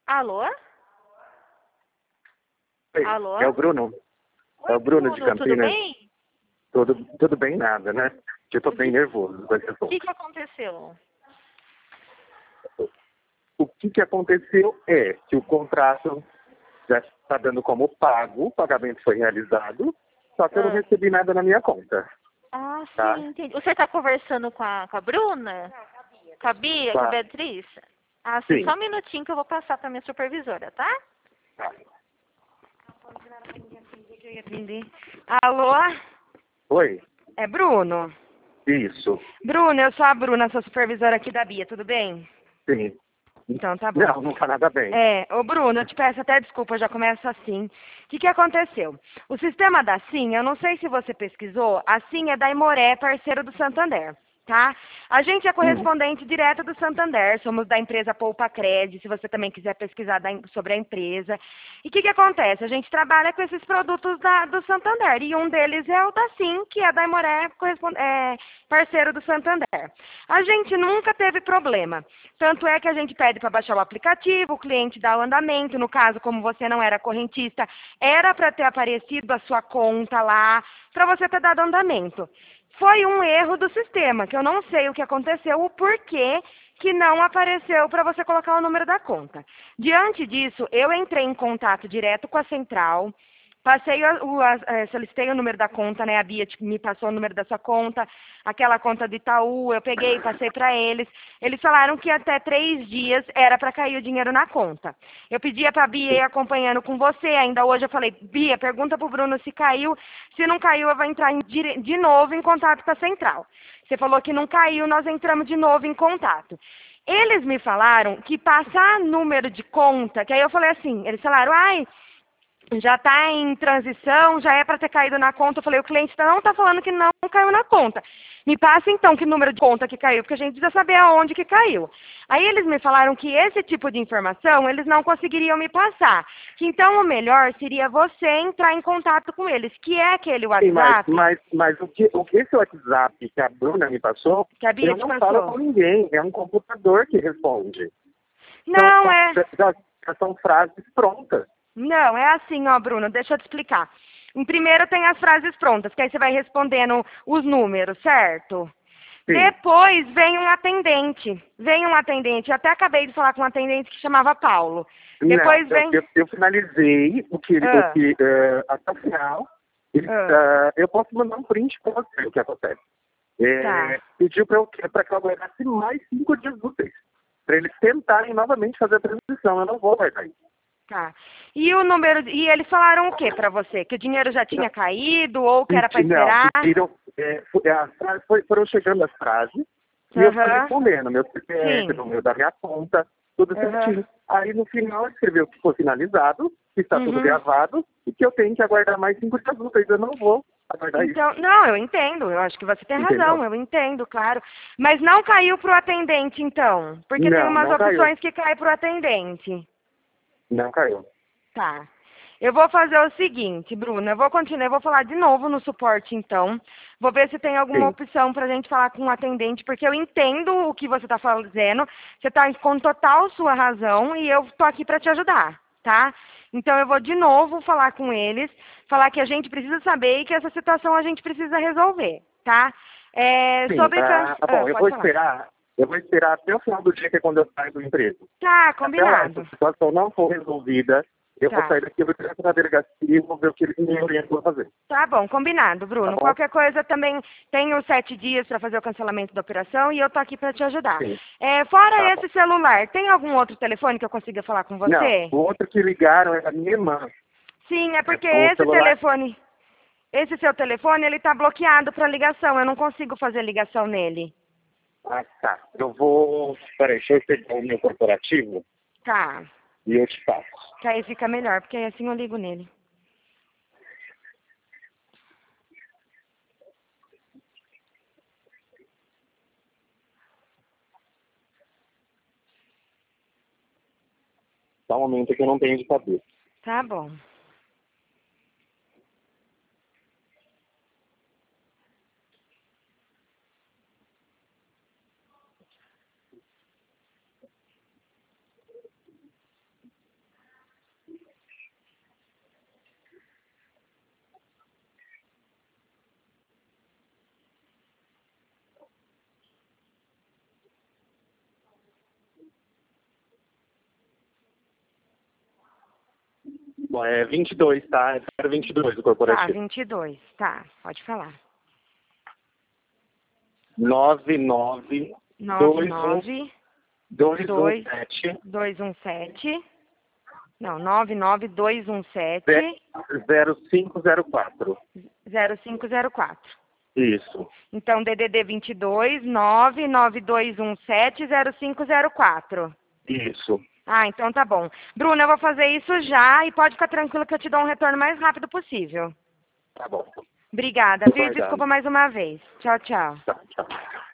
Alô? Oi, Alô? é o Bruno. Oi, É o Bruno de Bruno, tudo Campinas. bem? Tudo bem nada, né? Eu tô bem nervoso com esse O que assunto. que aconteceu? O que aconteceu é que o contrato já está dando como pago, o pagamento foi realizado, só que eu não Ah, recebi nada na minha conta, tá? sim, entendi. Você está conversando com a Bruna? Com a Bia, com a Tá. Beatriz? Ah, sim, só Sim. um minutinho que eu vou passar para minha supervisora, tá? Tá. Que eu ia atender. Alô? Oi, É Bruno? isso. Bruno, eu sou a Bruna, sou supervisora aqui da Bia, tudo bem? Sim. Então, tá bom. Não tá nada bem. Ô Bruno, eu te peço até desculpa, eu já começo assim. O que aconteceu? O sistema da SIM, eu não sei se você pesquisou, a SIM é da Imoré, parceiro do Santander, tá? A gente é Hum. correspondente direto do Santander, somos da empresa Poupa Cred, se você também quiser pesquisar sobre a empresa. E o que acontece? A gente trabalha com esses produtos do Santander, e um deles é o da SIM, que é da Imoré, parceiro do Santander. A gente nunca teve problema. Tanto é que a gente pede para baixar o aplicativo, o cliente dá o andamento. No caso, como você não era correntista, era para ter aparecido a sua conta lá, para você ter dado andamento. Foi um erro do sistema, que eu não sei o que aconteceu, o porquê que não apareceu para você colocar o número da conta. Diante disso, eu entrei em contato direto com a central, solicitei o número da conta, né? A Bia me passou o número da sua conta, aquela conta do Itaú, eu peguei e passei para eles. Eles falaram que até 3 dias era para cair o dinheiro na conta. Eu pedia para a Bia ir acompanhando com você, ainda hoje eu falei, Bia, pergunta para o Bruno se caiu. Se não caiu, eu vou entrar de novo em contato com a central. Você falou que não caiu, nós entramos de novo em contato. Eles me falaram que passar número de conta, que aí eu falei assim, eles falaram, ai, já está em transição, já é para ter caído na conta. Eu falei, o cliente não está falando que não caiu na conta. Me passa então que número de conta que caiu, porque a gente precisa saber aonde que caiu. Aí eles me falaram que esse tipo de informação eles não conseguiriam me passar. Que então o melhor seria você entrar em contato com eles, que é aquele Sim, WhatsApp mas o que esse WhatsApp que a Bruna me passou, que a Bia eu te não falo passou. com ninguém, é um computador que responde. Então, Não, é. já são frases prontas. Não, é assim, ó, Bruno, deixa eu te explicar. Em primeiro tem as frases prontas, que aí você vai respondendo os números, certo? Sim. Depois vem um atendente. Vem um atendente. Eu até acabei de falar com um atendente que chamava Paulo. Não, Depois vem. eu finalizei Ah, até o final. Ele, ah, eu posso mandar um print para você o que acontece. tá. Pediu para que eu aguardasse mais 5 dias úteis. Para eles tentarem novamente fazer a transição. Eu não vou aguardar isso. Tá. E o número. E eles falaram o que pra você? Que o dinheiro já tinha caído ou que era pra Não, esperar? pediram. Foram chegando as frases e eu fui Aham. respondendo, meu CPF, o Sim. número da minha conta, tudo Aham. certinho. Aí no final escreveu que foi finalizado, que está tudo Uhum. gravado e que eu tenho que aguardar mais 5 dias úteis. Eu não vou aguardar isso, Então, não, eu entendo. Eu acho que você tem razão. entendeu? Eu entendo, claro. Mas não caiu pro atendente, então? Porque tem Não, umas não caiu. opções que caem pro atendente. Não caiu. Tá. Eu vou fazer o seguinte, Bruna, eu vou continuar, eu vou falar de novo no suporte então. Vou ver se tem alguma Sim, opção para a gente falar com o atendente, porque eu entendo o que você está fazendo, você está com total sua razão e eu estou aqui para te ajudar, tá? Então eu vou de novo falar com eles, falar que a gente precisa saber e que essa situação a gente precisa resolver, tá? sim. Sobre Bom, pode falar. eu vou esperar até o final do dia, que é quando eu saio do emprego. Tá, Até lá, essa combinado. situação não for resolvida, eu vou Tá. sair daqui, eu vou direto na delegacia e vou ver o que eles me orientam a fazer. Tá bom, combinado, Tá Bruno. bom? Qualquer coisa também tenho 7 dias para fazer o cancelamento da operação e eu tô aqui para te ajudar. Sim. Tá Fora bom. esse celular, tem algum outro telefone que eu consiga falar com Não, você? o outro que ligaram é a minha irmã. Sim, é porque O celular. esse seu telefone, ele tá bloqueado para ligação. Eu não consigo fazer ligação nele. Ah, tá. Eu vou. Peraí, deixa eu pegar o meu corporativo Tá. e eu te passo. Que aí fica melhor, porque aí assim eu ligo nele. Só um momento que eu não tenho de cabeça. Tá bom. Bom, é 22, tá? É 22 o Tá, corporativo. 22. Tá, pode falar. 99 99 217 217. Não, 99217 0504. 0504. Isso. Então, DDD 22 99217 0504. Isso. Ah, então tá bom. Bruna, eu vou fazer isso já e pode ficar tranquila que eu te dou um retorno o mais rápido possível. Tá bom. Obrigada, viu? Vai dar. Desculpa mais uma vez. Tchau, tchau. Tá, tchau.